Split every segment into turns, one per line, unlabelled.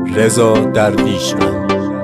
رضا درویشمند.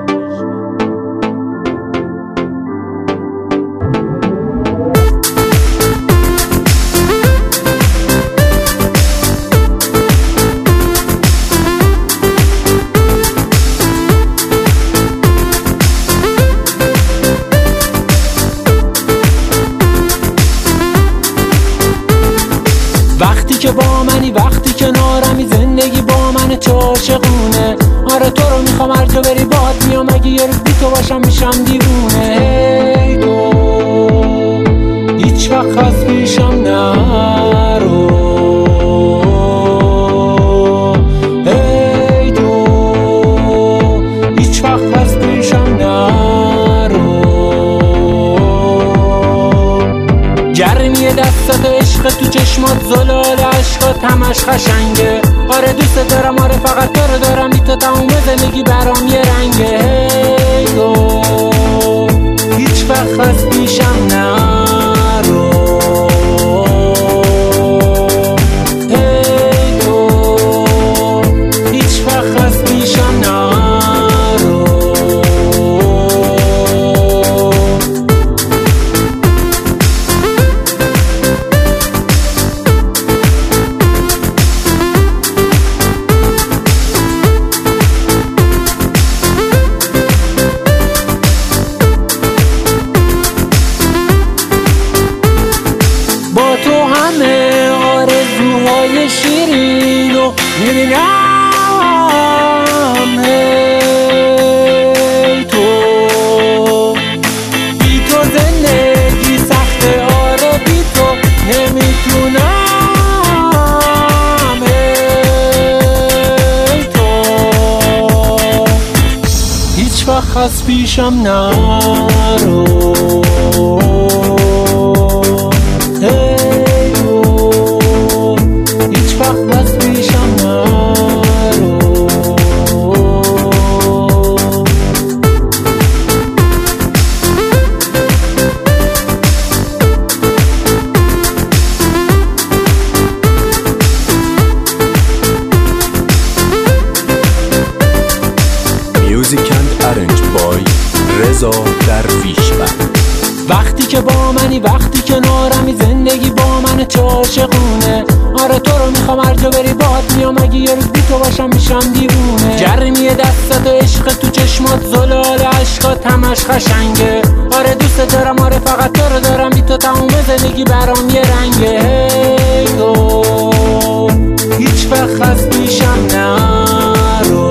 وقتی که با منی، وقتی کنارمی، زندگی با من چه عاشقونه. آره تو رو میخوام هر جا بری باهات میام، اگه یه روز بی تو باشم میشم دیوونه. هی تو هیچ وقت از پیشم نرو، هی تو هیچ وقت از پیشم نرو. گرمی دستات، عشق تو چشمات، زلال عشقات همش قشنگه. آره دوست دارم، آره فقط تو رو دارم، بی تو تموم زندگی برام یه رنگه. هی تو هیچ وقت از پیشم نرو، هی تو هیچ وقت از پیشم نرو. با تو همه آرزوهای شیرین رو میبینم. هی تو بی تو زندگی سخته، آره بی تو نمیتونم. هی تو هیچ وقت از پیشم نرو، هی تو هیچ وقت از پیشم نرو.
Music and arranged by رضا درویشمند.
وقتی که با منی، وقتی کنارمی، زندگی با من چه عاشقونه. آره تو رو میخوام هر جا بری باهات میام، اگه یه روز بی تو باشم میشم دیوونه. گرمی دستات، عشق تو چشمات، زلال عشقات همش قشنگه. آره دوست دارم، آره فقط تو رو دارم، بی تو تموم زندگی برام یه رنگه. هی تو هیچ وقت از پیشم نرو،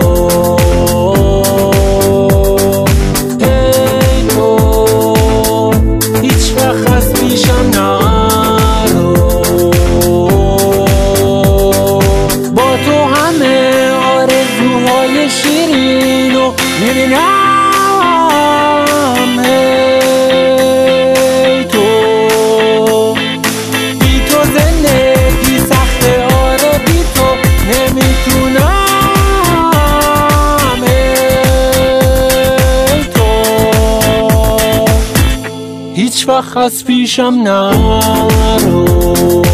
شیرین رو میبینم. هی تو بی تو زندگی سخته، آره بی تو نمیتونم. هی تو هیچ وقت از پیشم نرو.